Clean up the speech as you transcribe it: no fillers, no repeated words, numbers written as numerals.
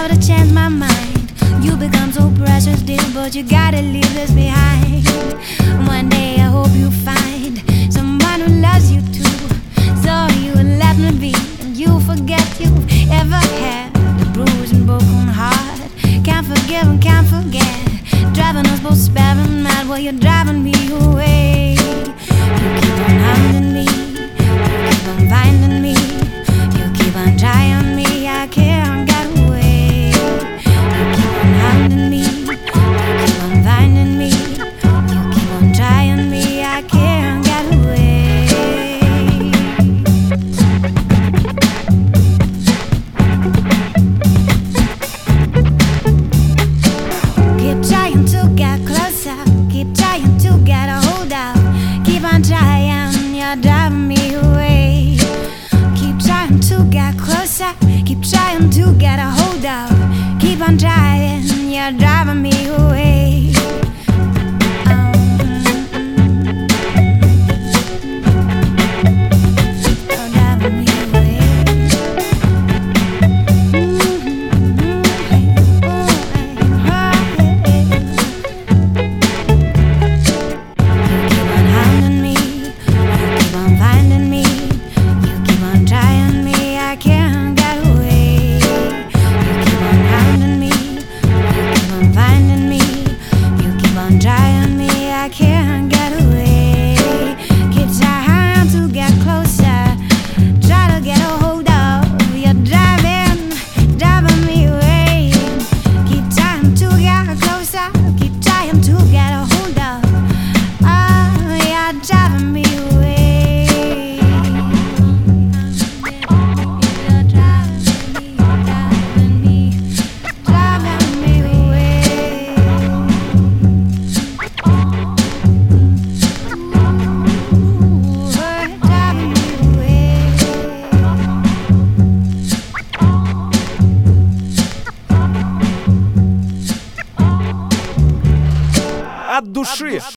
sure to change my mind. You become so precious, dear, but you gotta leave this behind. One day I hope you find someone who loves you too, so you will let me be, and you forget you've ever had a bruised and broken heart. Can't forgive and can't forget, driving us both sparing mad while you're driving me away. You keep on hounding me, you keep on finding me, you keep on trying me, I can't get away. You keep on hounding me, you keep on finding me, you keep on trying me, I can't get away. Keep trying to get closer, keep trying to get a hold of, keep on trying, you're driving me away. Keep trying to get closer, keep trying to get a hold of, keep on trying, you're driving me away. You're driving me away. You keep on hounding me, you keep on finding me, you keep on trying me, I can't get away. You keep on hounding me, you keep on finding me, you keep on trying me, I can't get away. Keep trying to get closer, try to get a hold of, you're driving me away. Keep trying to get closer, keep trying to get a hold of, oh, you're driving me away. You're driving me away. Ooh, you're driving me away. От души.